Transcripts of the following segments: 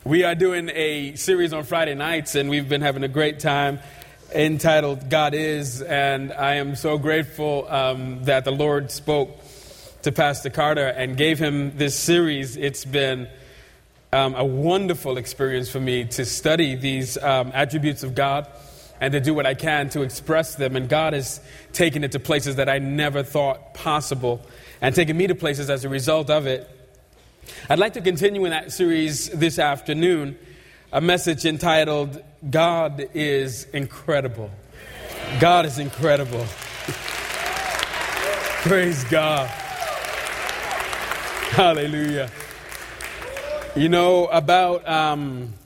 We are doing a series on Friday nights, and we've been having a great time entitled God Is. And I am so grateful that the Lord spoke to Pastor Carter and gave him this series. It's been a wonderful experience for me to study these attributes of God and to do what I can to express them. And God has taken it to places that I never thought possible and taken me to places as a result of it. I'd like to continue in that series this afternoon, a message entitled, God is Incredible. God is incredible. Praise God. Hallelujah. You know, about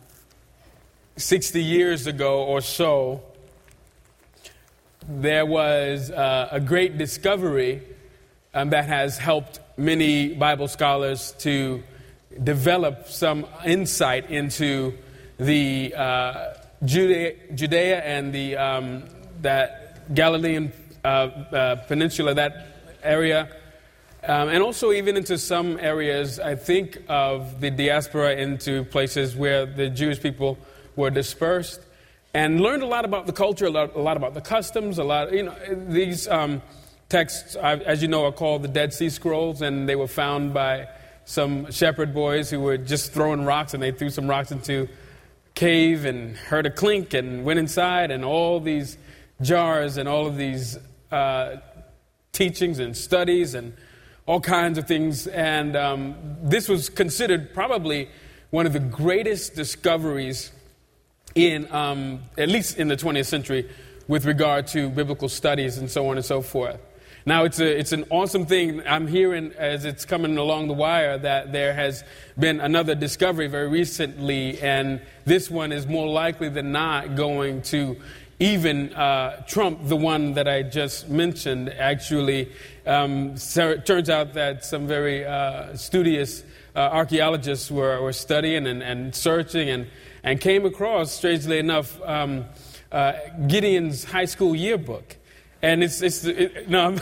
60 years ago or so, there was a great discovery that has helped many Bible scholars to develop some insight into the Judea and the that Galilean peninsula, that area, and also even into some areas, I think, of the diaspora, into places where the Jewish people were dispersed, and learned a lot about the culture, a lot about the customs, these texts, as you know, are called the Dead Sea Scrolls, and they were found by some shepherd boys who were just throwing rocks, and they threw some rocks into a cave and heard a clink and went inside, and all these jars and all of these teachings and studies and all kinds of things. And this was considered probably one of the greatest discoveries in, at least in the 20th century, with regard to biblical studies and so on and so forth. Now, it's an awesome thing. I'm hearing, as it's coming along the wire, that there has been another discovery very recently, and this one is more likely than not going to even trump the one that I just mentioned. Actually, it turns out that some very studious archaeologists were studying and searching and came across, strangely enough, Gideon's high school yearbook. And I'm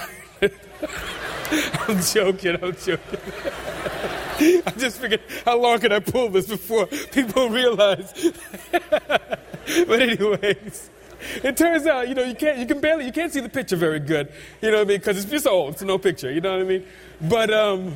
joking. I just figured, how long can I pull this before people realize? But anyways, it turns out, you can't see the picture very good, you know what I mean? Because it's just old, it's no picture, you know what I mean? But,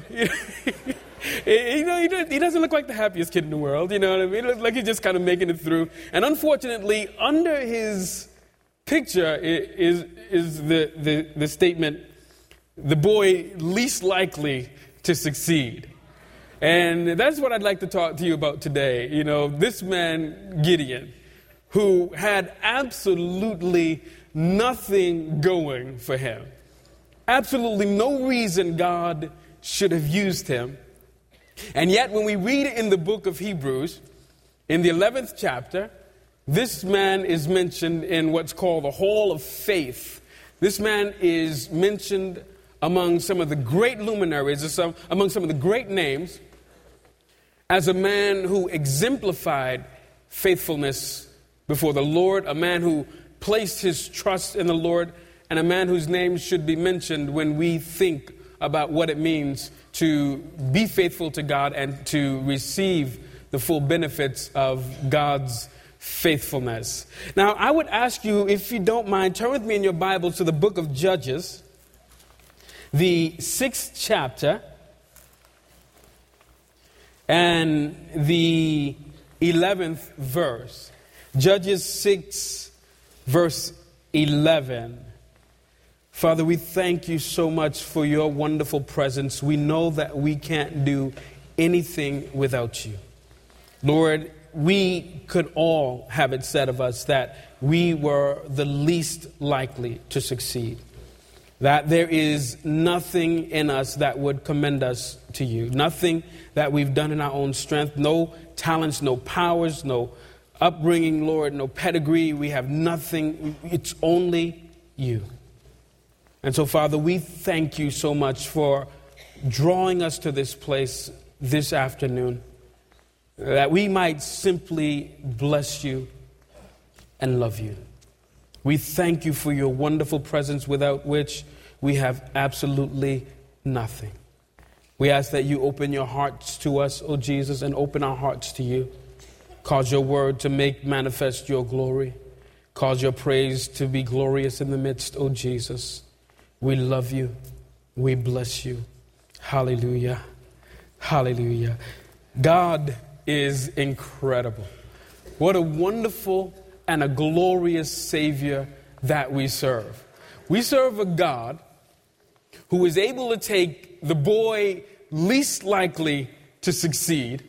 he doesn't look like the happiest kid in the world, you know what I mean? It looks like he's just kind of making it through. And unfortunately, under his picture is the statement, the boy least likely to succeed. And that's what I'd like to talk to you about today. You know, this man, Gideon, who had absolutely nothing going for him. Absolutely no reason God should have used him. And yet when we read in the book of Hebrews, in the 11th chapter, this man is mentioned in what's called the Hall of Faith. This man is mentioned among some of the great luminaries, among some of the great names, as a man who exemplified faithfulness before the Lord, a man who placed his trust in the Lord, and a man whose name should be mentioned when we think about what it means to be faithful to God and to receive the full benefits of God's faithfulness. Now, I would ask you, if you don't mind, turn with me in your Bible to the book of Judges, the 6th chapter, and the 11th verse. Judges 6, verse 11. Father, we thank you so much for your wonderful presence. We know that we can't do anything without you. Lord, we could all have it said of us that we were the least likely to succeed. That there is nothing in us that would commend us to you. Nothing that we've done in our own strength. No talents, no powers, no upbringing, Lord, no pedigree. We have nothing. It's only you. And so, Father, we thank you so much for drawing us to this place this afternoon, that we might simply bless you and love you. We thank you for your wonderful presence, without which we have absolutely nothing. We ask that you open your hearts to us, O Jesus, and open our hearts to you. Cause your word to make manifest your glory. Cause your praise to be glorious in the midst, O Jesus. We love you. We bless you. Hallelujah. Hallelujah. God is incredible. What a wonderful and a glorious Savior that we serve. We serve a God who is able to take the boy least likely to succeed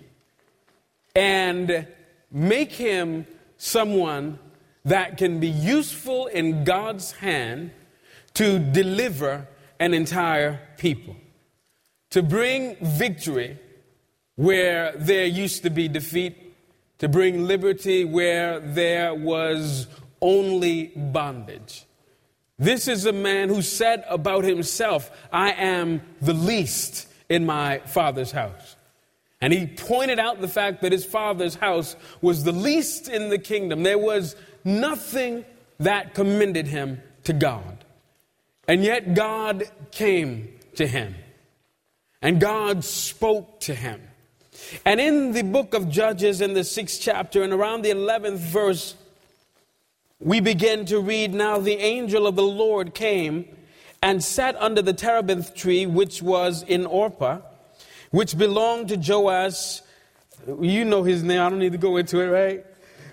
and make him someone that can be useful in God's hand to deliver an entire people, to bring victory where there used to be defeat, to bring liberty where there was only bondage. This is a man who said about himself, I am the least in my Father's house. And he pointed out the fact that his Father's house was the least in the kingdom. There was nothing that commended him to God. And yet God came to him. And God spoke to him. And in the book of Judges, in the 6th chapter, and around the 11th verse, we begin to read, Now the angel of the Lord came and sat under the terebinth tree, which was in Orpah, which belonged to Joash. You know his name. I don't need to go into it,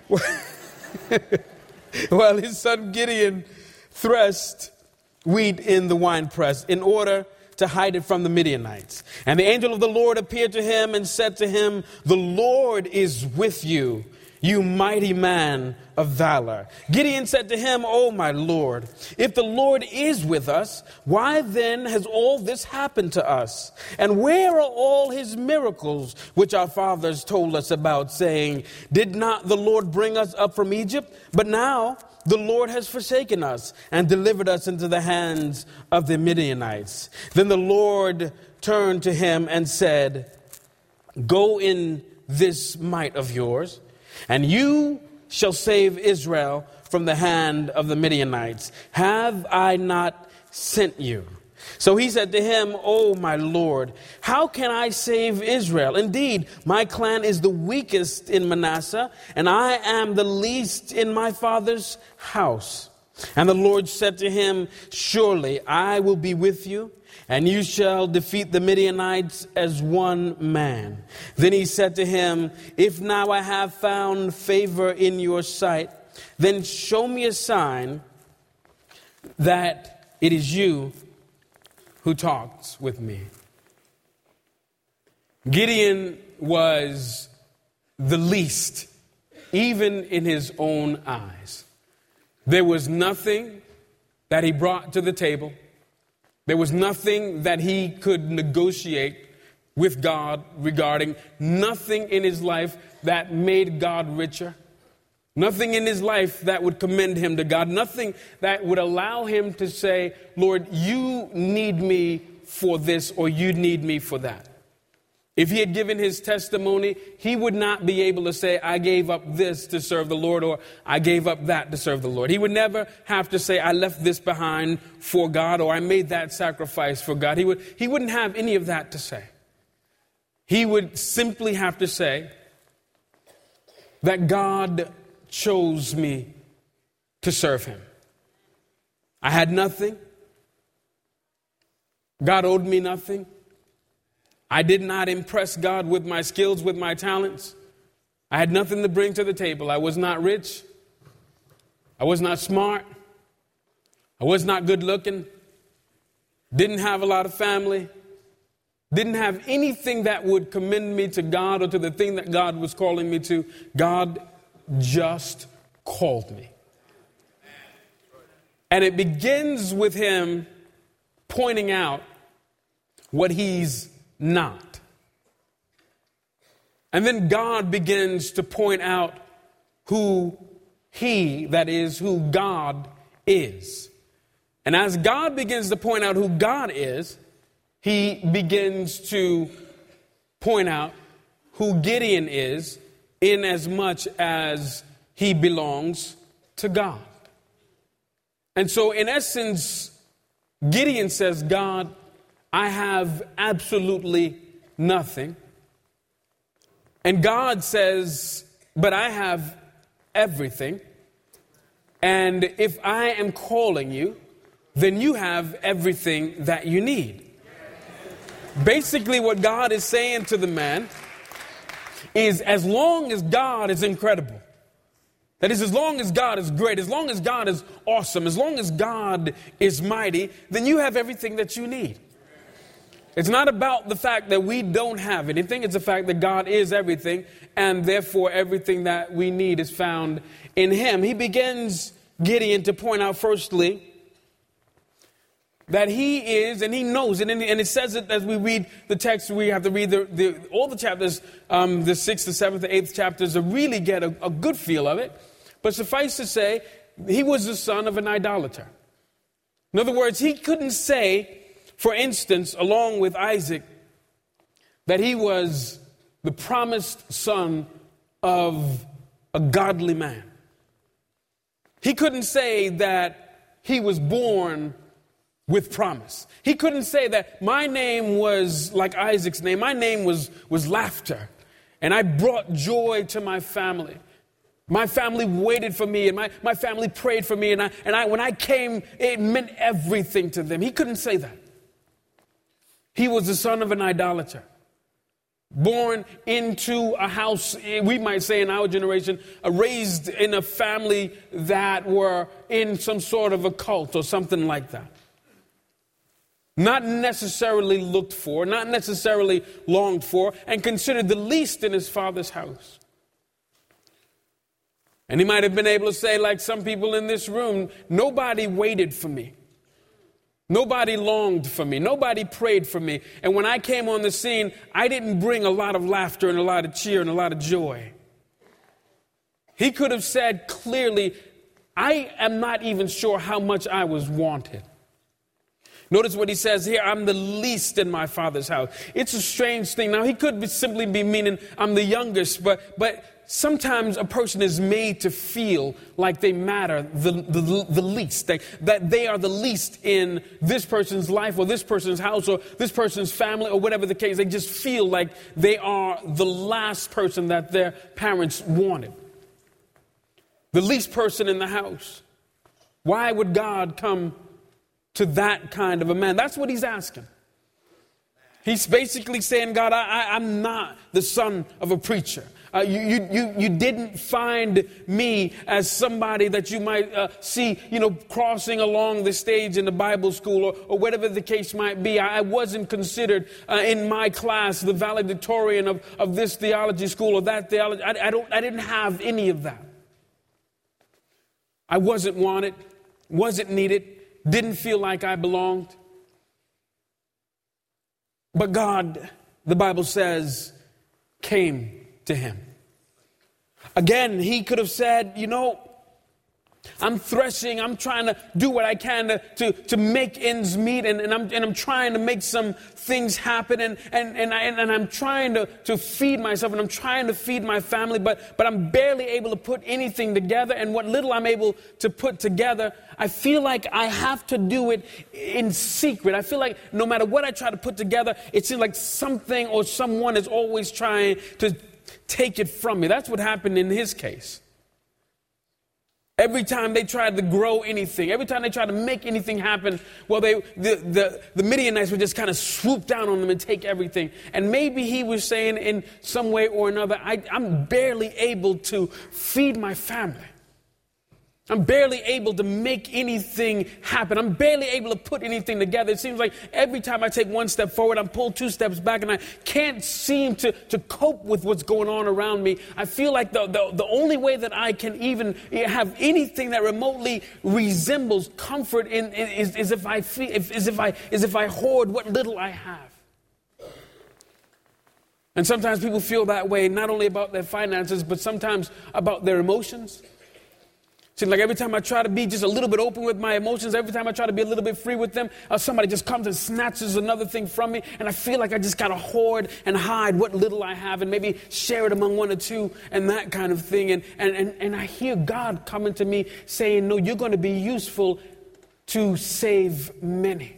right? Well, his son Gideon threshed wheat in the winepress in order to hide it from the Midianites. And the angel of the Lord appeared to him and said to him, The Lord is with you, you mighty man of valor. Gideon said to him, O my Lord, if the Lord is with us, why then has all this happened to us? And where are all his miracles which our fathers told us about, saying, Did not the Lord bring us up from Egypt? But now the Lord has forsaken us and delivered us into the hands of the Midianites. Then the Lord turned to him and said, Go in this might of yours, and you shall save Israel from the hand of the Midianites. Have I not sent you? So he said to him, O my Lord, how can I save Israel? Indeed, my clan is the weakest in Manasseh, and I am the least in my father's house. And the Lord said to him, Surely I will be with you, and you shall defeat the Midianites as one man. Then he said to him, If now I have found favor in your sight, then show me a sign that it is you who talks with me. Gideon was the least, even in his own eyes. There was nothing that he brought to the table. There was nothing that he could negotiate with God regarding, nothing in his life that made God richer. Nothing in his life that would commend him to God. Nothing that would allow him to say, Lord, you need me for this or you need me for that. If he had given his testimony, he would not be able to say, I gave up this to serve the Lord, or I gave up that to serve the Lord. He would never have to say, I left this behind for God, or I made that sacrifice for God. He wouldn't have any of that to say. He would simply have to say that God chose me to serve him. I had nothing. God owed me nothing. I did not impress God with my skills, with my talents. I had nothing to bring to the table. I was not rich. I was not smart. I was not good looking. Didn't have a lot of family. Didn't have anything that would commend me to God or to the thing that God was calling me to. God just called me. And it begins with him pointing out what he's not. And then God begins to point out who he, that is, who God is. And as God begins to point out who God is, he begins to point out who Gideon is, in as much as he belongs to God. And so in essence, Gideon says, God, I have absolutely nothing. And God says, but I have everything. And if I am calling you, then you have everything that you need. Basically, what God is saying to the man is, as long as God is incredible, that is, as long as God is great, as long as God is awesome, as long as God is mighty, then you have everything that you need. It's not about the fact that we don't have anything. It's the fact that God is everything, and therefore everything that we need is found in Him. He begins Gideon to point out, firstly, that he is, and he knows it, and it says it as we read the text. We have to read all the chapters, the 6th, the 7th, the 8th chapters, to really get a good feel of it. But suffice to say, he was the son of an idolater. In other words, he couldn't say, for instance, along with Isaac, that he was the promised son of a godly man. He couldn't say that he was born with promise. He couldn't say that my name was like Isaac's name. My name was laughter, and I brought joy to my family. My family waited for me, and my family prayed for me, and I when I came, it meant everything to them. He couldn't say that. He was the son of an idolater, born into a house, we might say in our generation, raised in a family that were in some sort of a cult or something like that. Not necessarily looked for, not necessarily longed for, and considered the least in his father's house. And he might have been able to say, like some people in this room, nobody waited for me. Nobody longed for me. Nobody prayed for me. And when I came on the scene, I didn't bring a lot of laughter and a lot of cheer and a lot of joy. He could have said clearly, I am not even sure how much I was wanted. Notice what he says here, I'm the least in my father's house. It's a strange thing. Now, he could simply be meaning I'm the youngest, but sometimes a person is made to feel like they matter the least, that they are the least in this person's life or this person's house or this person's family or whatever the case. They just feel like they are the last person that their parents wanted. The least person in the house. Why would God come to that kind of a man? That's what he's asking. He's basically saying, God, I'm not the son of a preacher. You didn't find me as somebody that you might see, crossing along the stage in the Bible school or whatever the case might be. I wasn't considered in my class the valedictorian of this theology school or that theology. I didn't have any of that. I wasn't wanted, wasn't needed, didn't feel like I belonged. But God, the Bible says, came to him. Again, he could have said, I'm threshing, I'm trying to do what I can to make ends meet, and I'm trying to make some things happen, and I'm trying to feed myself, and I'm trying to feed my family, but I'm barely able to put anything together, and what little I'm able to put together, I feel like I have to do it in secret. I feel like no matter what I try to put together, it seems like something or someone is always trying to take it from me. That's what happened in his case. Every time they tried to grow anything, every time they tried to make anything happen, well, the Midianites would just kind of swoop down on them and take everything. And maybe he was saying in some way or another, I'm barely able to feed my family. I'm barely able to make anything happen. I'm barely able to put anything together. It seems like every time I take one step forward, I'm pulled 2 steps back, and I can't seem to cope with what's going on around me. I feel like the only way that I can even have anything that remotely resembles comfort is if I hoard what little I have. And sometimes people feel that way, not only about their finances, but sometimes about their emotions. Seems like every time I try to be just a little bit open with my emotions, every time I try to be a little bit free with them, somebody just comes and snatches another thing from me, and I feel like I just got to hoard and hide what little I have and maybe share it among 1 or 2 and that kind of thing. And I hear God coming to me saying, no, you're going to be useful to save many.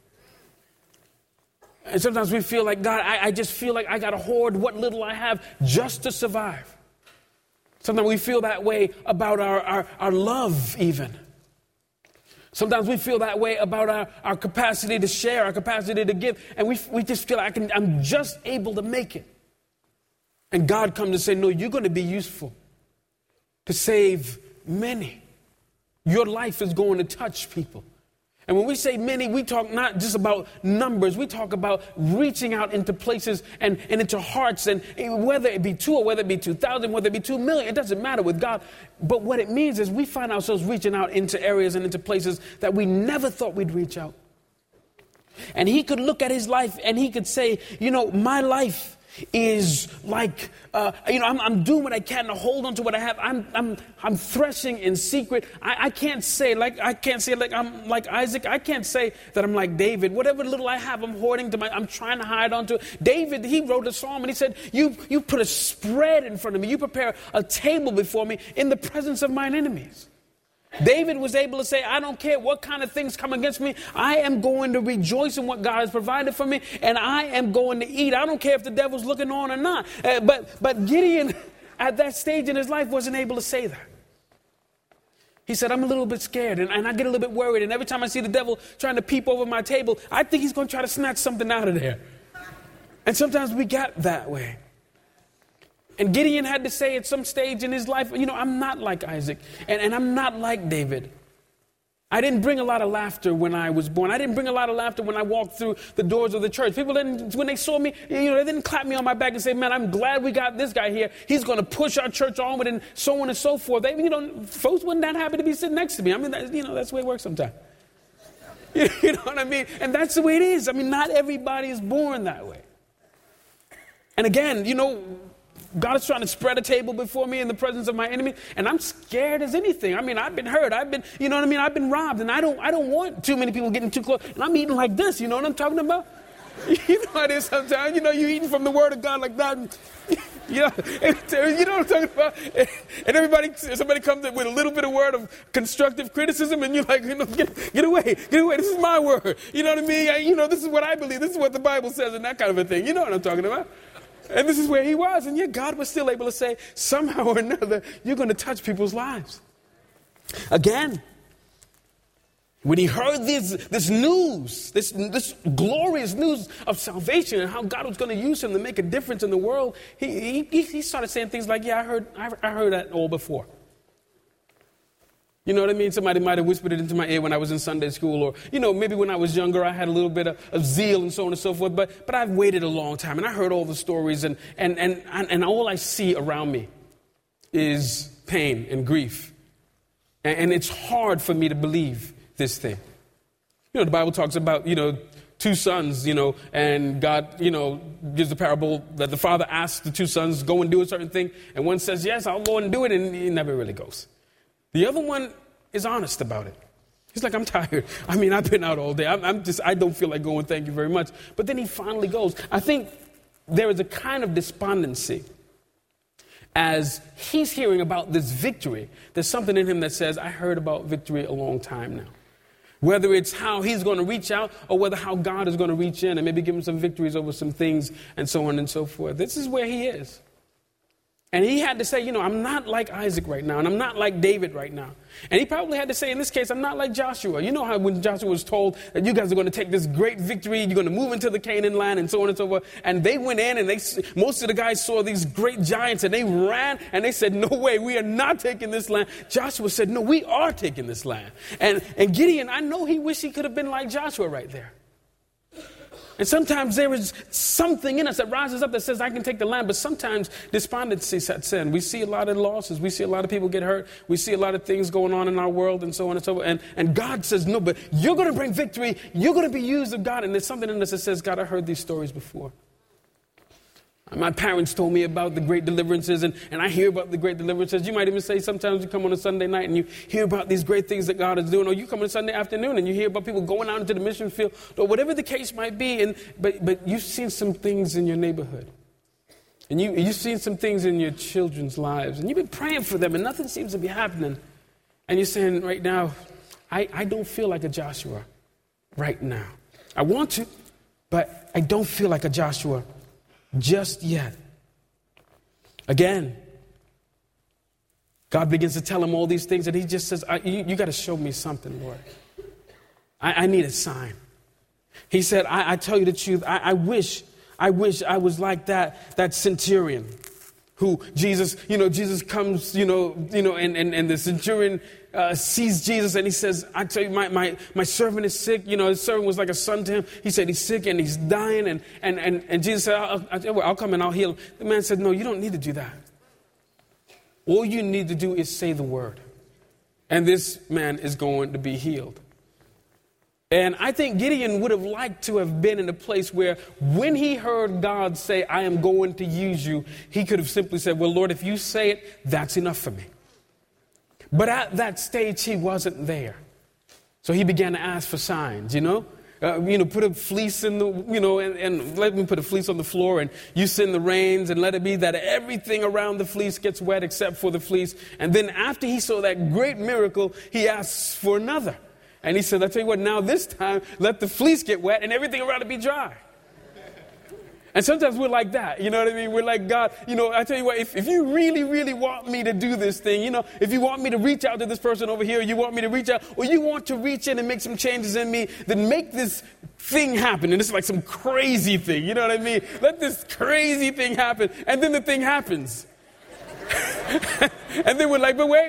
And sometimes we feel like, God, I just feel like I got to hoard what little I have just to survive. Sometimes we feel that way about our love even. Sometimes we feel that way about our capacity to share, our capacity to give. And we just feel like I'm just able to make it. And God comes to say, no, you're going to be useful to save many. Your life is going to touch people. And when we say many, we talk not just about numbers. We talk about reaching out into places and into hearts. And whether it be 2 or whether it be 2,000, whether it be 2 million, it doesn't matter with God. But what it means is we find ourselves reaching out into areas and into places that we never thought we'd reach out. And he could look at his life and he could say, my life is like, I'm doing what I can to hold on to what I have. I'm threshing in secret. I can't say like I'm like Isaac. I can't say that I'm like David. Whatever little I have, I'm hoarding I'm trying to hide onto it. David, he wrote a psalm and he said, you put a spread in front of me. You prepare a table before me in the presence of mine enemies. David was able to say, I don't care what kind of things come against me. I am going to rejoice in what God has provided for me, and I am going to eat. I don't care if the devil's looking on or not. But Gideon, at that stage in his life, wasn't able to say that. He said, I'm a little bit scared, and I get a little bit worried. And every time I see the devil trying to peep over my table, I think he's going to try to snatch something out of there. And sometimes we get that way. And Gideon had to say at some stage in his life, I'm not like Isaac, and I'm not like David. I didn't bring a lot of laughter when I was born. I didn't bring a lot of laughter when I walked through the doors of the church. People didn't, when they saw me, they didn't clap me on my back and say, man, I'm glad we got this guy here. He's going to push our church onward and so on and so forth. Folks wasn't that happy to be sitting next to me. I mean, that's the way it works sometimes. You know what I mean? And that's the way it is. I mean, not everybody is born that way. And again, God is trying to spread a table before me in the presence of my enemy, and I'm scared as anything. I mean, I've been hurt. I've been robbed, and I don't want too many people getting too close. And I'm eating like this. You know what I'm talking about? You know how it is sometimes. You're eating from the Word of God like that. You know what I'm talking about? And somebody comes in with a little bit of word of constructive criticism, and you're like, get away. This is my word. You know what I mean? This is what I believe. This is what the Bible says, and that kind of a thing. You know what I'm talking about? And this is where he was. And yet God was still able to say, somehow or another, you're going to touch people's lives. Again, when he heard this news, this glorious news of salvation and how God was going to use him to make a difference in the world, he started saying things like, yeah, I heard that all before. You know what I mean? Somebody might have whispered it into my ear when I was in Sunday school, or, maybe when I was younger, I had a little bit of zeal and so on and so forth. But I've waited a long time, and I heard all the stories, and all I see around me is pain and grief. And it's hard for me to believe this thing. The Bible talks about, 2 sons, and God, gives the parable that the father asks the 2 sons, go and do a certain thing. And one says, yes, I'll go and do it. And he never really goes. The other one is honest about it. He's like, I'm tired. I mean, I've been out all day. I don't feel like going. Thank you very much. But then he finally goes. I think there is a kind of despondency as he's hearing about this victory. There's something in him that says, I heard about victory a long time now. Whether it's how he's going to reach out or whether how God is going to reach in and maybe give him some victories over some things and so on and so forth. This is where he is. And he had to say, I'm not like Isaac right now, and I'm not like David right now. And he probably had to say, in this case, I'm not like Joshua. You know how when Joshua was told that you guys are going to take this great victory, you're going to move into the Canaan land and so on and so forth. And they went in and most of the guys saw these great giants and they ran and they said, no way, we are not taking this land. Joshua said, no, we are taking this land. And Gideon, I know he wished he could have been like Joshua right there. And sometimes there is something in us that rises up that says, I can take the land. But sometimes despondency sets in. We see a lot of losses. We see a lot of people get hurt. We see a lot of things going on in our world and so on and so forth. And God says, no, but you're going to bring victory. You're going to be used of God. And there's something in us that says, God, I heard these stories before. My parents told me about the great deliverances, and I hear about the great deliverances. You might even say sometimes you come on a Sunday night and you hear about these great things that God is doing, or you come on a Sunday afternoon and you hear about people going out into the mission field, or whatever the case might be. But you've seen some things in your neighborhood, and you've seen some things in your children's lives, and you've been praying for them, and nothing seems to be happening. And you're saying right now, I don't feel like a Joshua right now. I want to, but I don't feel like a Joshua just yet. Again, God begins to tell him all these things, and he just says, you got to show me something, Lord. I need a sign. He said, I tell you the truth, I wish I was like that centurion who Jesus comes, and the centurion sees Jesus and he says, I tell you, my servant is sick. His servant was like a son to him. He said he's sick and he's dying. And Jesus said, I'll come and I'll heal him. The man said, no, you don't need to do that. All you need to do is say the word. And this man is going to be healed. And I think Gideon would have liked to have been in a place where when he heard God say, I am going to use you, he could have simply said, well, Lord, if you say it, that's enough for me. But at that stage, he wasn't there. So he began to ask for signs, put a fleece in the, and let me put a fleece on the floor and you send the rains and let it be that everything around the fleece gets wet except for the fleece. And then after he saw that great miracle, he asks for another. And he said, I tell you what, now this time, let the fleece get wet and everything around it be dry. And sometimes we're like that, you know what I mean? We're like, God, I tell you what, if you really, really want me to do this thing, if you want me to reach out to this person over here, you want me to reach out, or you want to reach in and make some changes in me, then make this thing happen. And it's like some crazy thing, you know what I mean? Let this crazy thing happen. And then the thing happens. And then we're like, but wait,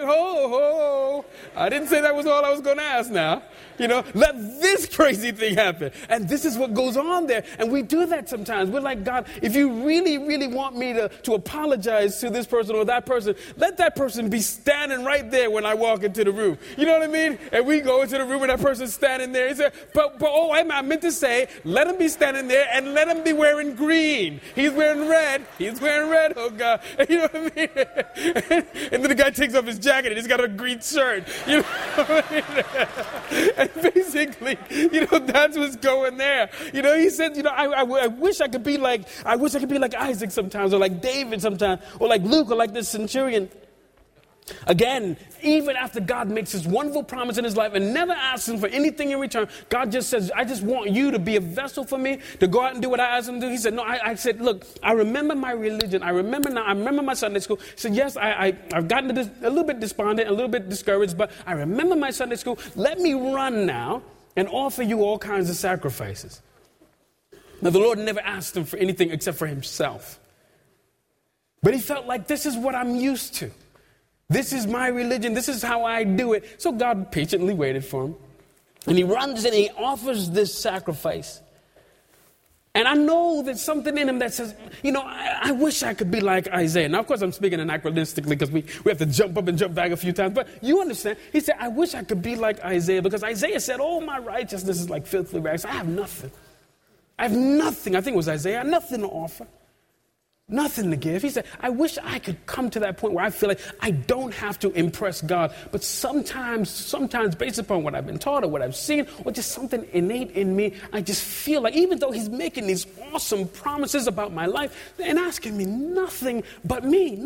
I didn't say that was all I was going to ask now. Let this crazy thing happen. And this is what goes on there. And we do that sometimes. We're like, God, if you really, really want me to apologize to this person or that person, let that person be standing right there when I walk into the room. You know what I mean? And we go into the room and that person's standing there. He said, I meant to say, let him be standing there and let him be wearing green. He's wearing red. Oh, God. You know what I mean? And then the guy takes off his jacket and he's got a green shirt. You know what I mean? And basically, that's what's going there. He said, I wish I could be like Isaac sometimes, or like David sometimes, or like Luke, or like this centurion. Again, even after God makes this wonderful promise in his life and never asks him for anything in return, God just says, I just want you to be a vessel for me, to go out and do what I asked him to do. He said, no, I said, look, I remember my religion. I remember my Sunday school. He said, yes, I've gotten to this, a little bit despondent, a little bit discouraged, but I remember my Sunday school. Let me run now and offer you all kinds of sacrifices. Now, the Lord never asked him for anything except for himself. But he felt like this is what I'm used to. This is my religion. This is how I do it. So God patiently waited for him. And he runs and he offers this sacrifice. And I know there's something in him that says, I wish I could be like Isaiah. Now, of course, I'm speaking anachronistically because we have to jump up and jump back a few times. But you understand. He said, I wish I could be like Isaiah, because Isaiah said, oh, my righteousness is like filthy rags. I have nothing. I think it was Isaiah. I have nothing to offer. Nothing to give. He said, I wish I could come to that point where I feel like I don't have to impress God. But sometimes based upon what I've been taught or what I've seen or just something innate in me, I just feel like even though he's making these awesome promises about my life and asking me nothing but me.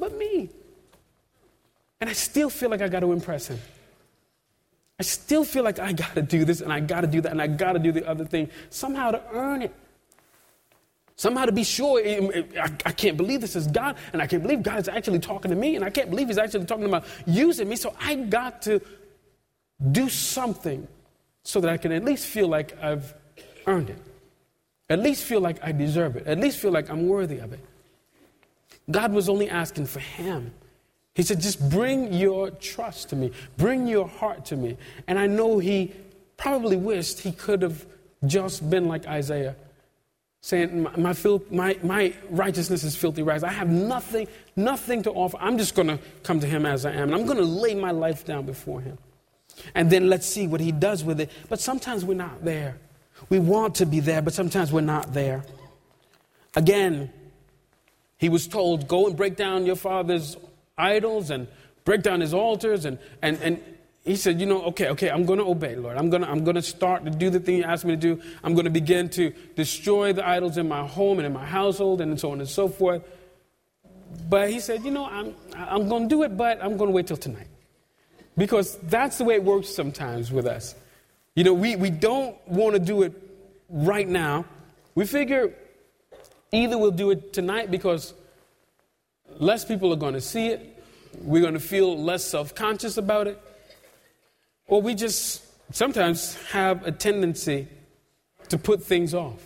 And I still feel like I got to impress him. I still feel like I got to do this and I got to do that and I got to do the other thing somehow to earn it. Somehow to be sure, I can't believe this is God, and I can't believe God is actually talking to me, and I can't believe he's actually talking about using me, so I got to do something so that I can at least feel like I've earned it, at least feel like I deserve it, at least feel like I'm worthy of it. God was only asking for him. He said, just bring your trust to me, bring your heart to me. And I know he probably wished he could have just been like Isaiah, saying, my righteousness is filthy rags. I have nothing to offer. I'm just going to come to him as I am. And I'm going to lay my life down before him. And then let's see what he does with it. But sometimes we're not there. We want to be there, but sometimes we're not there. Again, he was told, go and break down your father's idols and break down his altars. And he said, okay, I'm going to obey, Lord. I'm going to start to do the thing you asked me to do. I'm going to begin to destroy the idols in my home and in my household and so on and so forth. But he said, I'm going to do it, but I'm going to wait till tonight. Because that's the way it works sometimes with us. We don't want to do it right now. We figure either we'll do it tonight because less people are going to see it. we're going to feel less self-conscious about it, or we just sometimes have a tendency to put things off.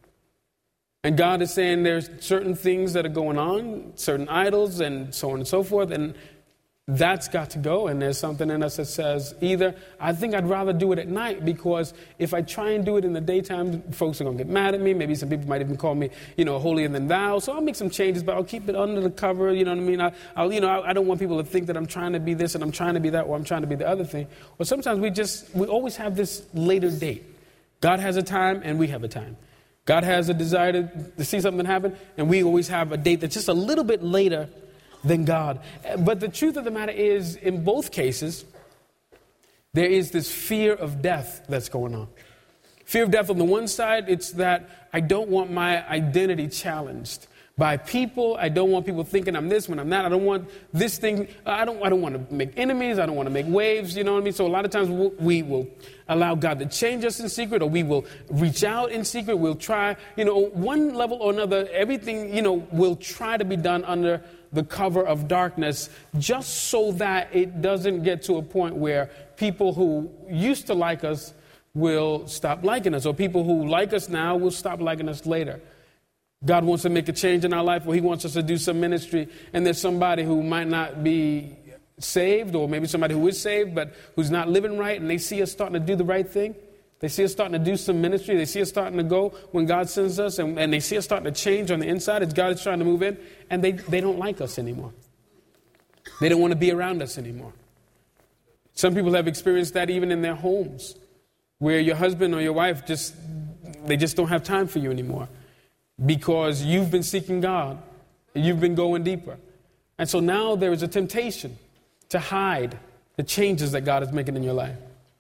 And God is saying there's certain things that are going on, certain idols and so on and so forth, and that's got to go. And there's something in us that says either I think I'd rather do it at night, because if I try and do it in the daytime, folks are going to get mad at me. Maybe some people might even call me, holier than thou. So I'll make some changes, but I'll keep it under the cover. You know what I mean? I don't want people to think that I'm trying to be this and I'm trying to be that, or I'm trying to be the other thing. Or sometimes we always have this later date. God has a time and we have a time. God has a desire to see something happen, and we always have a date that's just a little bit later than God. But the truth of the matter is, in both cases, there is this fear of death that's going on. Fear of death on the one side, it's that I don't want my identity challenged by people. I don't want people thinking I'm this when I'm that. I don't want this thing. I don't want to make enemies. I don't want to make waves. You know what I mean? So a lot of times we will allow God to change us in secret, or we will reach out in secret. We'll try, one level or another. Everything, will try to be done under the cover of darkness, just so that it doesn't get to a point where people who used to like us will stop liking us, or people who like us now will stop liking us later. God wants to make a change in our life, or he wants us to do some ministry, and there's somebody who might not be saved, or maybe somebody who is saved but who's not living right, and they see us starting to do the right thing. They see us starting to do some ministry. They see us starting to go when God sends us, and they see us starting to change on the inside as God is trying to move in, and they don't like us anymore. They don't want to be around us anymore. Some people have experienced that even in their homes, where your husband or your wife just don't have time for you anymore, because you've been seeking God. You've been going deeper. And so now there is a temptation to hide the changes that God is making in your life.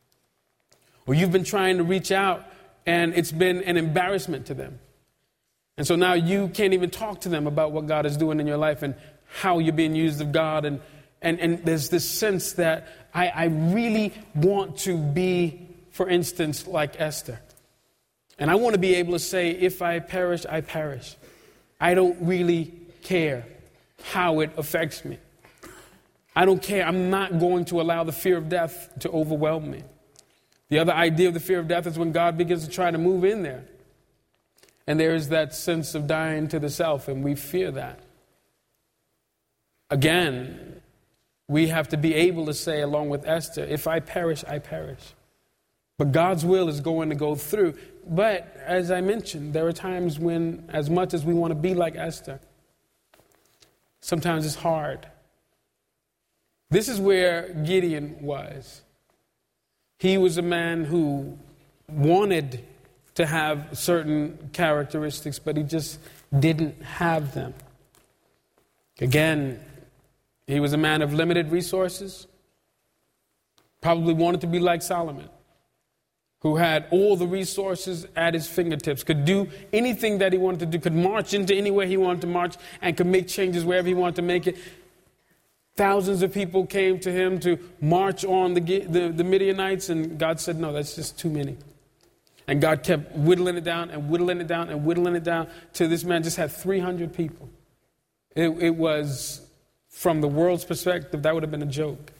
Or you've been trying to reach out, and it's been an embarrassment to them. And so now you can't even talk to them about what God is doing in your life and how you're being used of God. And there's this sense that I really want to be, for instance, like Esther. And I want to be able to say, if I perish, I perish. I don't really care how it affects me. I don't care. I'm not going to allow the fear of death to overwhelm me. The other idea of the fear of death is when God begins to try to move in there. And there is that sense of dying to the self, and we fear that. Again, we have to be able to say, along with Esther, if I perish, I perish. But God's will is going to go through. But as I mentioned, there are times when, as much as we want to be like Esther, sometimes it's hard. This is where Gideon was. He was a man who wanted to have certain characteristics, but he just didn't have them. Again, he was a man of limited resources. Probably wanted to be like Solomon, who had all the resources at his fingertips, could do anything that he wanted to do, could march into anywhere he wanted to march, and could make changes wherever he wanted to make it. Thousands of people came to him to march on the Midianites, and God said, no, that's just too many. And God kept whittling it down and whittling it down and whittling it down till this man just had 300 people. It was, from the world's perspective, that would have been a joke.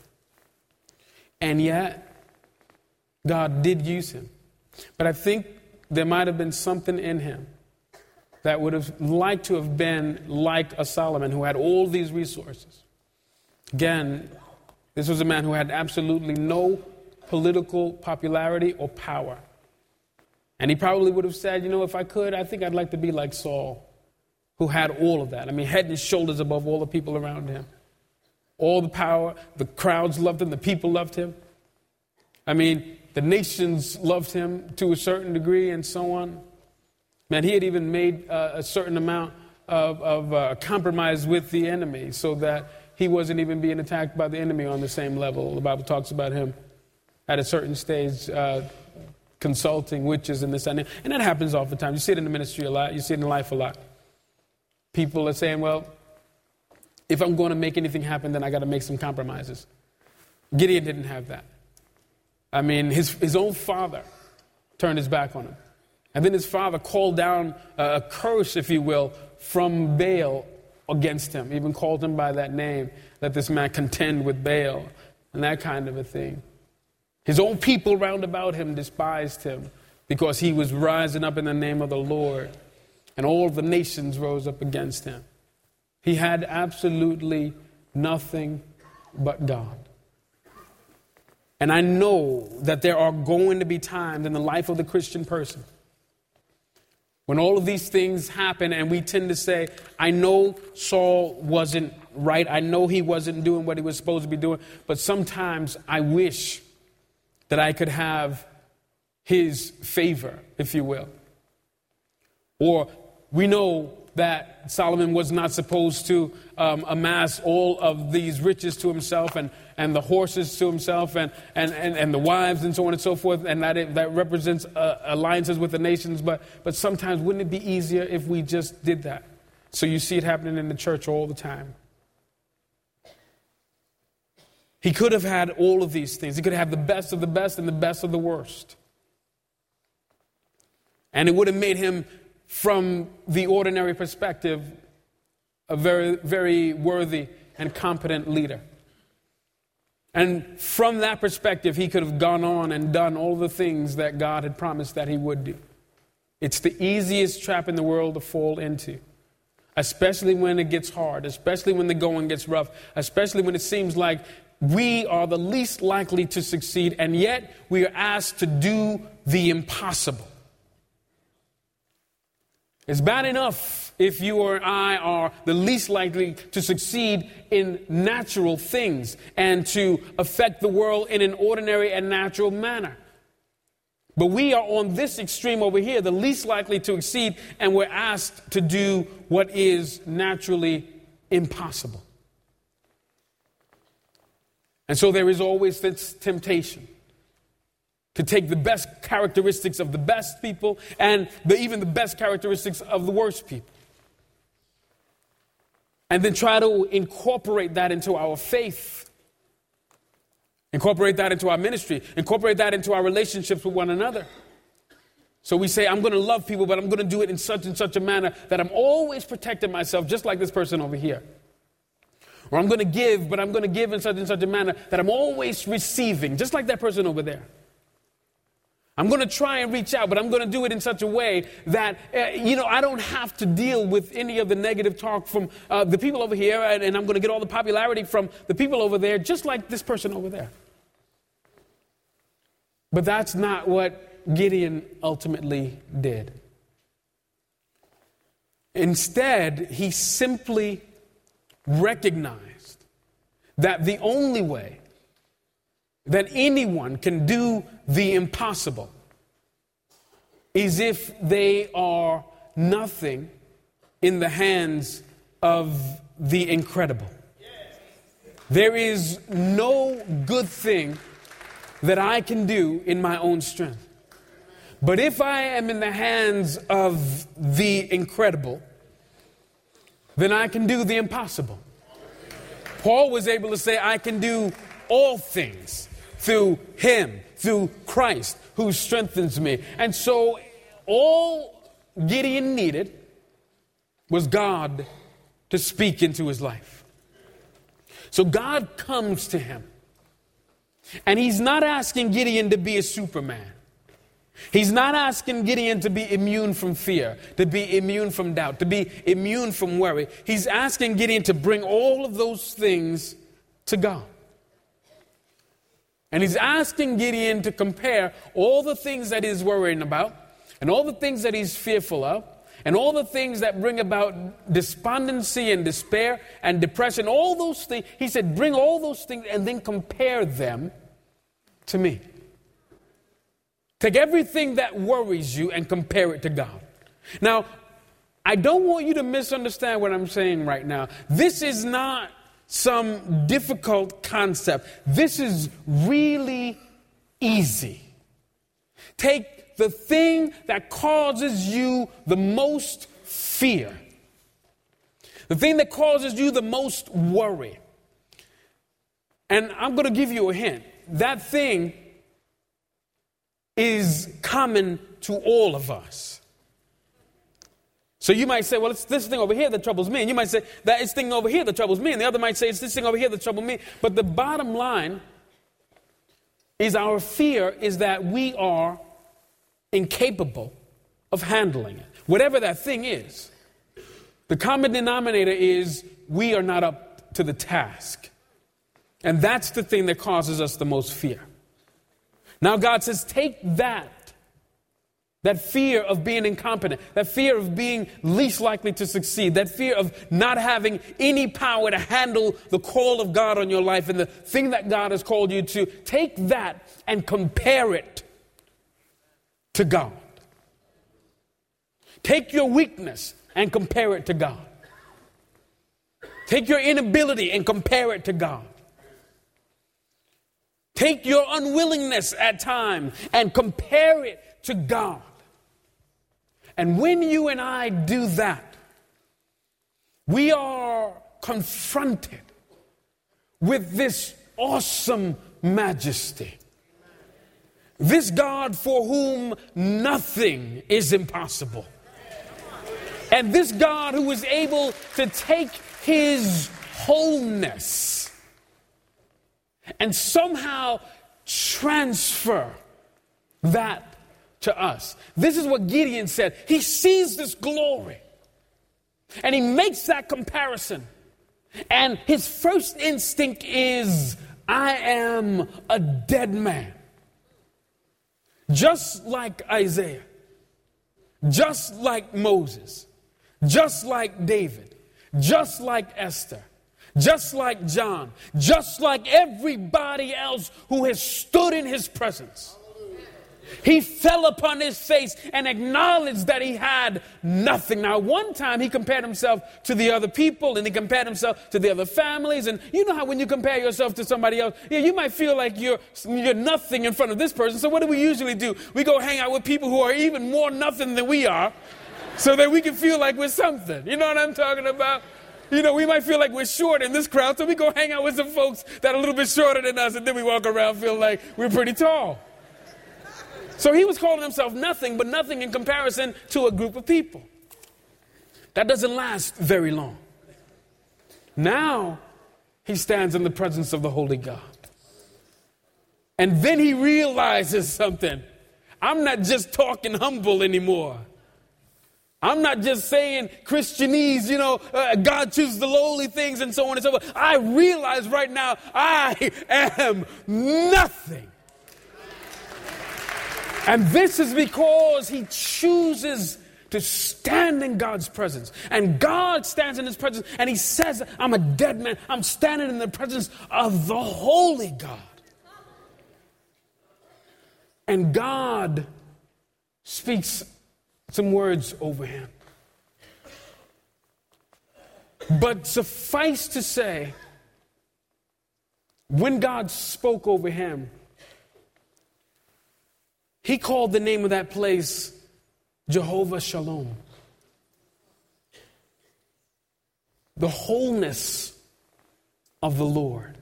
And yet, God did use him. But I think there might have been something in him that would have liked to have been like a Solomon who had all these resources. Again, this was a man who had absolutely no political popularity or power. And he probably would have said, if I could, I think I'd like to be like Saul, who had all of that. I mean, head and shoulders above all the people around him. All the power, the crowds loved him, the people loved him. I mean, the nations loved him to a certain degree and so on. Man, he had even made a certain amount of compromise with the enemy so that he wasn't even being attacked by the enemy on the same level. The Bible talks about him at a certain stage consulting witches and this and that. And that happens oftentimes. You see it in the ministry a lot. You see it in life a lot. People are saying, well, if I'm going to make anything happen, then I got to make some compromises. Gideon didn't have that. I mean, his own father turned his back on him. And then his father called down a curse, if you will, from Baal against him, even called him by that name, let this man contend with Baal, and that kind of a thing. His own people round about him despised him because he was rising up in the name of the Lord, and all the nations rose up against him. He had absolutely nothing but God. And I know that there are going to be times in the life of the Christian person when all of these things happen and we tend to say, I know Saul wasn't right. I know he wasn't doing what he was supposed to be doing. But sometimes I wish that I could have his favor, if you will. Or we know that Solomon was not supposed to amass all of these riches to himself and the horses to himself and the wives and so on and so forth, and that represents alliances with the nations. But sometimes wouldn't it be easier if we just did that? So you see it happening in the church all the time. He could have had all of these things. He could have the best of the best and the best of the worst. And it would have made him, from the ordinary perspective, a very, very worthy and competent leader. And from that perspective, he could have gone on and done all the things that God had promised that he would do. It's the easiest trap in the world to fall into, especially when it gets hard, especially when the going gets rough, especially when it seems like we are the least likely to succeed, and yet we are asked to do the impossible. It's bad enough if you or I are the least likely to succeed in natural things and to affect the world in an ordinary and natural manner. But we are on this extreme over here, the least likely to succeed, and we're asked to do what is naturally impossible. And so there is always this temptation to take the best characteristics of the best people and even the best characteristics of the worst people, and then try to incorporate that into our faith, incorporate that into our ministry, incorporate that into our relationships with one another. So we say, I'm going to love people, but I'm going to do it in such and such a manner that I'm always protecting myself, just like this person over here. Or I'm going to give, but I'm going to give in such and such a manner that I'm always receiving, just like that person over there. I'm going to try and reach out, but I'm going to do it in such a way that, I don't have to deal with any of the negative talk from the people over here, and I'm going to get all the popularity from the people over there, just like this person over there. But that's not what Gideon ultimately did. Instead, he simply recognized that the only way that anyone can do the impossible is if they are nothing in the hands of the incredible. There is no good thing that I can do in my own strength. But if I am in the hands of the incredible, then I can do the impossible. Paul was able to say, I can do all things through him, through Christ, who strengthens me. And so all Gideon needed was God to speak into his life. So God comes to him. And he's not asking Gideon to be a Superman. He's not asking Gideon to be immune from fear, to be immune from doubt, to be immune from worry. He's asking Gideon to bring all of those things to God. And he's asking Gideon to compare all the things that he's worrying about and all the things that he's fearful of and all the things that bring about despondency and despair and depression, all those things. He said, bring all those things and then compare them to me. Take everything that worries you and compare it to God. Now, I don't want you to misunderstand what I'm saying right now. This is not some difficult concept. This is really easy. Take the thing that causes you the most fear, the thing that causes you the most worry. And I'm going to give you a hint. That thing is common to all of us. So you might say, well, it's this thing over here that troubles me. And you might say, that it's thing over here that troubles me. And the other might say, it's this thing over here that troubles me. But the bottom line is our fear is that we are incapable of handling it. Whatever that thing is, the common denominator is we are not up to the task. And that's the thing that causes us the most fear. Now God says, take that fear of being incompetent, that fear of being least likely to succeed, that fear of not having any power to handle the call of God on your life and the thing that God has called you to, take that and compare it to God. Take your weakness and compare it to God. Take your inability and compare it to God. Take your unwillingness at times and compare it to God. And when you and I do that, we are confronted with this awesome majesty. This God for whom nothing is impossible. And this God who is able to take his wholeness and somehow transfer that to us. This is what Gideon said. He sees this glory and he makes that comparison. And his first instinct is, I am a dead man. Just like Isaiah, just like Moses, just like David, just like Esther, just like John, just like everybody else who has stood in his presence. He fell upon his face and acknowledged that he had nothing. Now, one time he compared himself to the other people and he compared himself to the other families. And you know how when you compare yourself to somebody else, you might feel like you're nothing in front of this person. So what do we usually do? We go hang out with people who are even more nothing than we are so that we can feel like we're something. You know what I'm talking about? You know, we might feel like we're short in this crowd, so we go hang out with some folks that are a little bit shorter than us, and then we walk around feeling like we're pretty tall. So he was calling himself nothing, but nothing in comparison to a group of people. That doesn't last very long. Now he stands in the presence of the Holy God. And then he realizes something. I'm not just talking humble anymore. I'm not just saying Christianese, God chooses the lowly things and so on and so forth. I realize right now I am nothing. And this is because he chooses to stand in God's presence. And God stands in his presence and he says, I'm a dead man. I'm standing in the presence of the Holy God. And God speaks some words over him. But suffice to say, when God spoke over him, he called the name of that place Jehovah Shalom. The wholeness of the Lord.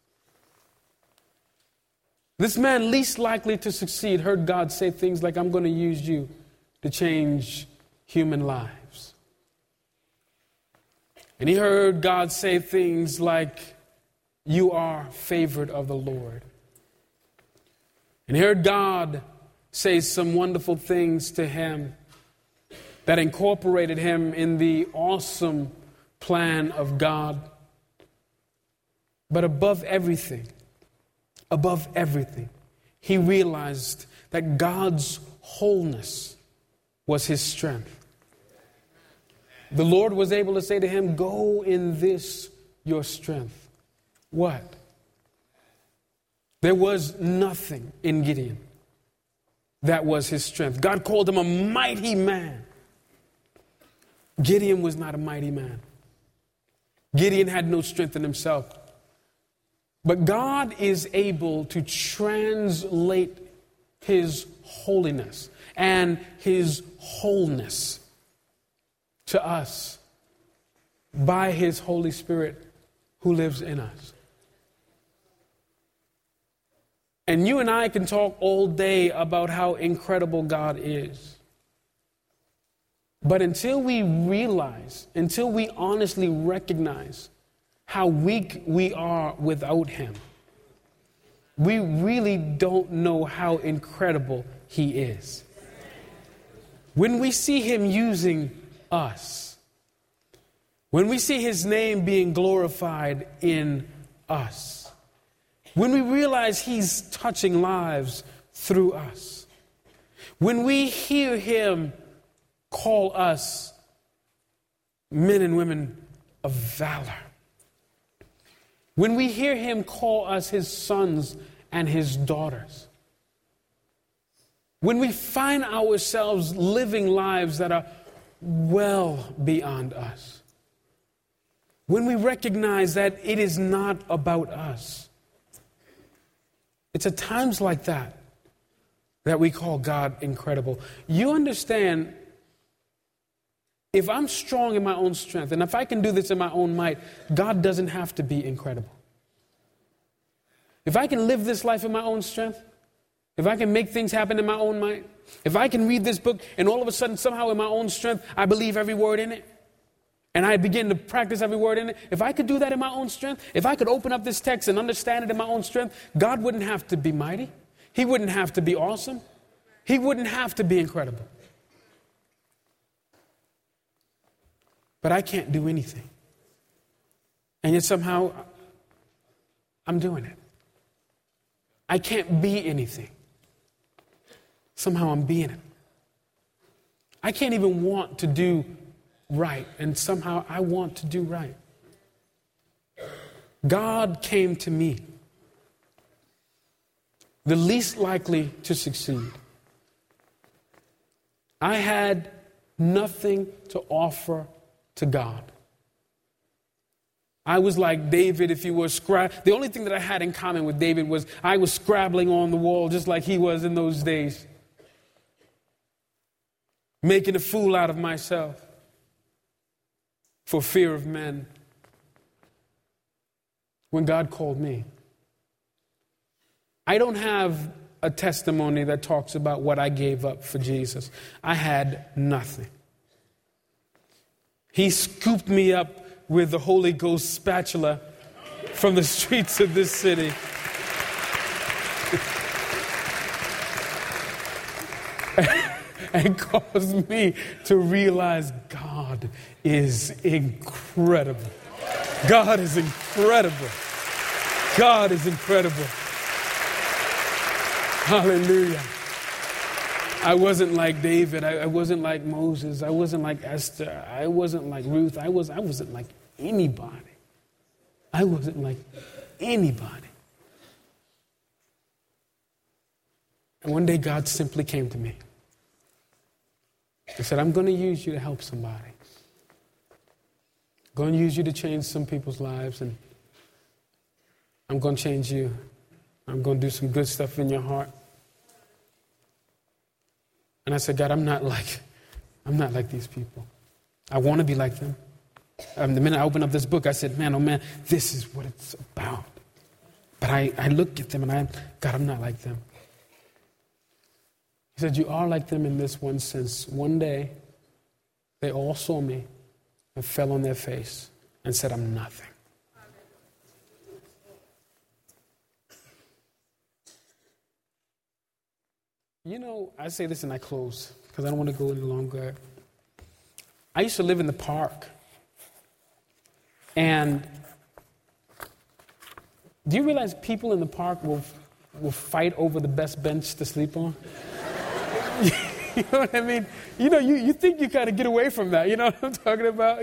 This man, least likely to succeed, heard God say things like, I'm going to use you to change human lives. And he heard God say things like, you are favored of the Lord. And he heard God say some wonderful things to him that incorporated him in the awesome plan of God. But above everything, he realized that God's wholeness was his strength. The Lord was able to say to him, go in this your strength. What? There was nothing in Gideon that was his strength. God called him a mighty man. Gideon was not a mighty man. Gideon had no strength in himself. But God is able to translate his holiness and his wholeness to us by his Holy Spirit who lives in us. And you and I can talk all day about how incredible God is. But until we realize, until we honestly recognize how weak we are without him, we really don't know how incredible he is. When we see him using us, when we see his name being glorified in us, when we realize he's touching lives through us, when we hear him call us men and women of valor, when we hear him call us his sons and his daughters, when we find ourselves living lives that are well beyond us, when we recognize that it is not about us, it's at times like that that we call God incredible. You understand, if I'm strong in my own strength, and if I can do this in my own might, God doesn't have to be incredible. If I can live this life in my own strength, if I can make things happen in my own might, if I can read this book and all of a sudden somehow in my own strength I believe every word in it, and I begin to practice every word in it, if I could do that in my own strength, if I could open up this text and understand it in my own strength, God wouldn't have to be mighty. He wouldn't have to be awesome. He wouldn't have to be incredible. But I can't do anything. And yet somehow I'm doing it. I can't be anything. Somehow I'm being it. I can't even want to do right, and somehow I want to do right. God came to me, the least likely to succeed. I had nothing to offer to God. I was like David, if you were the only thing that I had in common with David was I was scrabbling on the wall just like he was in those days, making a fool out of myself for fear of men. When God called me, I don't have a testimony that talks about what I gave up for Jesus. I had nothing. He scooped me up with the Holy Ghost spatula from the streets of this city. And caused me to realize God is incredible. God is incredible. God is incredible. Hallelujah. I wasn't like David. I wasn't like Moses. I wasn't like Esther. I wasn't like Ruth. I wasn't like anybody. I wasn't like anybody. And one day God simply came to me. He said, I'm going to use you to help somebody. I'm going to use you to change some people's lives, and I'm going to change you. I'm going to do some good stuff in your heart. And I said, God, I'm not like these people. I want to be like them. The minute I opened up this book, I said, man, oh man, this is what it's about. But I look at them and God, I'm not like them. He said, you are like them in this one sense. One day, they all saw me and fell on their face and said, I'm nothing. You know, I say this and I close because I don't want to go any longer. I used to live in the park. And do you realize people in the park will fight over the best bench to sleep on? You know what I mean? You know, you think you kind of get away from that. You know what I'm talking about?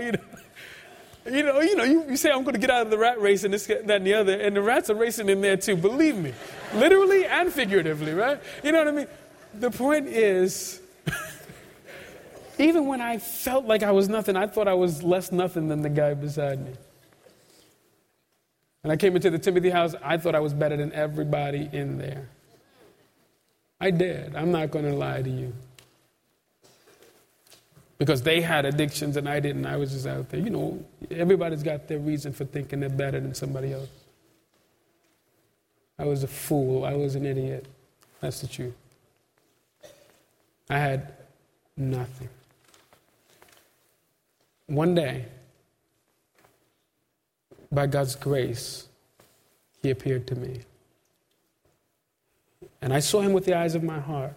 You say, I'm going to get out of the rat race and this, that, and the other. And the rats are racing in there too, believe me. Literally and figuratively, right? You know what I mean? The point is, even when I felt like I was nothing, I thought I was less nothing than the guy beside me. And I came into the Timothy house, I thought I was better than everybody in there. I did. I'm not going to lie to you. Because they had addictions and I didn't. I was just out there. You know, everybody's got their reason for thinking they're better than somebody else. I was a fool. I was an idiot. That's the truth. I had nothing. one day, by God's grace, he appeared to me. And I saw him with the eyes of my heart.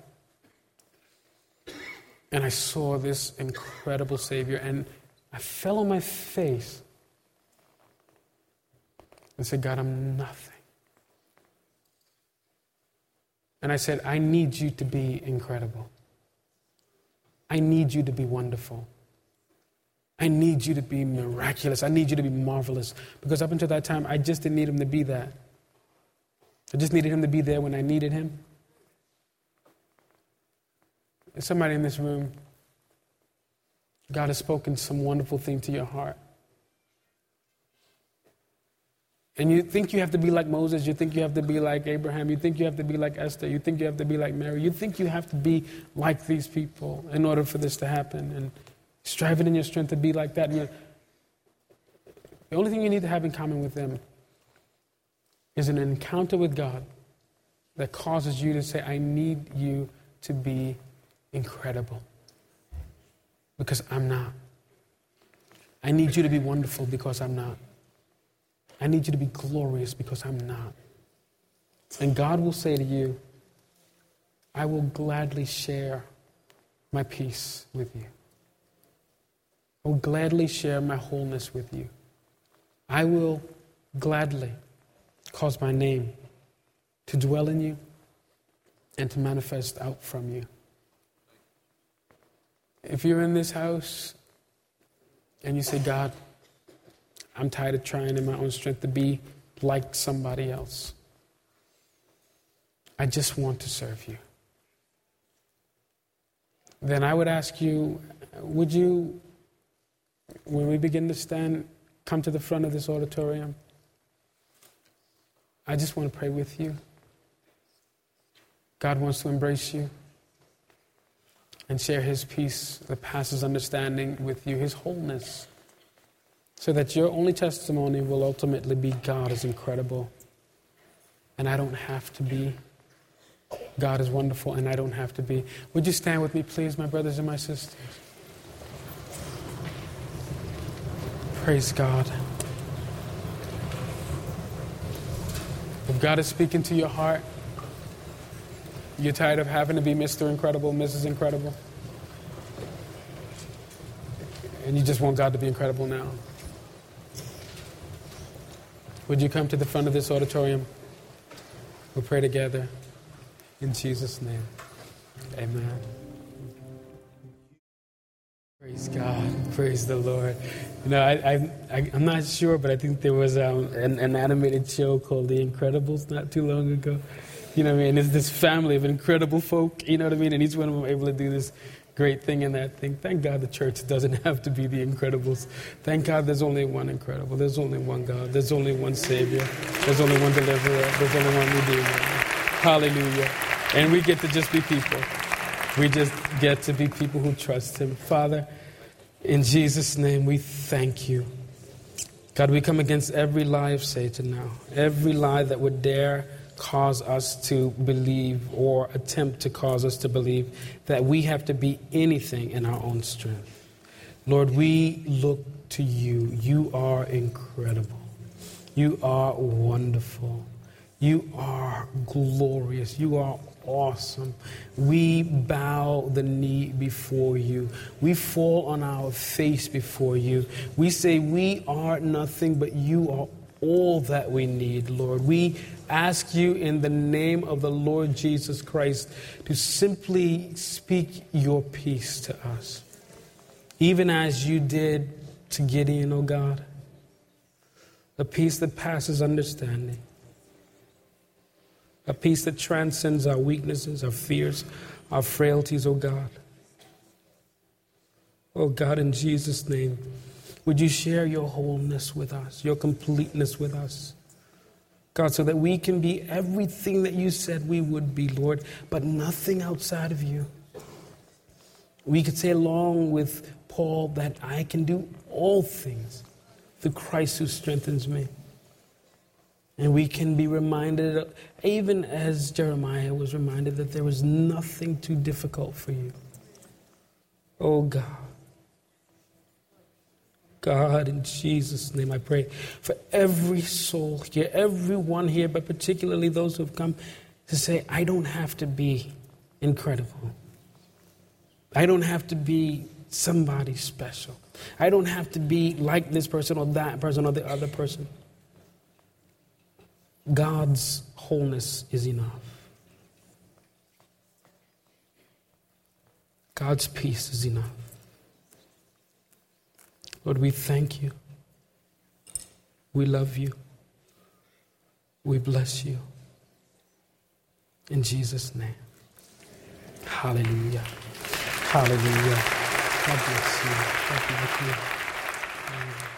And I saw this incredible Savior. And I fell on my face and said, God, I'm nothing. And I said, I need you to be incredible. I need you to be wonderful. I need you to be miraculous. I need you to be marvelous. Because up until that time, I just didn't need him to be that. I just needed him to be there when I needed him. There's somebody in this room, God has spoken some wonderful thing to your heart. And you think you have to be like Moses, you think you have to be like Abraham, you think you have to be like Esther, you think you have to be like Mary, you think you have to be like these people in order for this to happen. And striving in your strength to be like that. And the only thing you need to have in common with them is an encounter with God that causes you to say, I need you to be incredible. Because I'm not. I need you to be wonderful because I'm not. I need you to be glorious because I'm not. And God will say to you, I will gladly share my peace with you. I will gladly share my wholeness with you. I will gladly cause my name to dwell in you and to manifest out from you. If you're in this house and you say, God, I'm tired of trying in my own strength to be like somebody else. I just want to serve you. Then I would ask you, would you, when we begin to stand, come to the front of this auditorium? I just want to pray with you. God wants to embrace you and share his peace that passes understanding with you, his wholeness, so that your only testimony will ultimately be God is incredible. And I don't have to be. God is wonderful and I don't have to be. Would you stand with me, please, my brothers and my sisters? Praise God. If God is speaking to your heart, you're tired of having to be Mr. Incredible, Mrs. Incredible, and you just want God to be incredible now, would you come to the front of this auditorium? We'll pray together. In Jesus' name, amen. Praise God. Praise the Lord. You know, I'm not sure, but I think there was an animated show called The Incredibles not too long ago. You know what I mean? It's this family of incredible folk, you know what I mean? And each one of them able to do this great thing in that thing. Thank God the church doesn't have to be the Incredibles. Thank God there's only one incredible. There's only one God. There's only one Savior. There's only one deliverer. There's only one Redeemer. Hallelujah. And we get to just be people. We just get to be people who trust him. Father, in Jesus' name, we thank you. God, we come against every lie of Satan now. Every lie that would dare cause us to believe or attempt to cause us to believe that we have to be anything in our own strength. Lord, we look to you. You are incredible. You are wonderful. You are glorious. You are awesome. We bow the knee before you. We fall on our face before you. We say we are nothing, but you are all that we need, Lord. We ask you in the name of the Lord Jesus Christ to simply speak your peace to us, even as you did to Gideon, oh God, a peace that passes understanding, a peace that transcends our weaknesses, our fears, our frailties, oh God. Oh God, in Jesus' name, would you share your wholeness with us, your completeness with us, God, so that we can be everything that you said we would be, Lord, but nothing outside of you. We could say along with Paul that I can do all things through Christ who strengthens me. And we can be reminded, even as Jeremiah was reminded, that there was nothing too difficult for you. Oh God, God, in Jesus' name I pray for every soul here, everyone here, but particularly those who have come to say, I don't have to be incredible. I don't have to be somebody special. I don't have to be like this person or that person or the other person. God's wholeness is enough. God's peace is enough. Lord, we thank you. We love you. We bless you. In Jesus' name. Hallelujah. Hallelujah. God bless you. God bless you.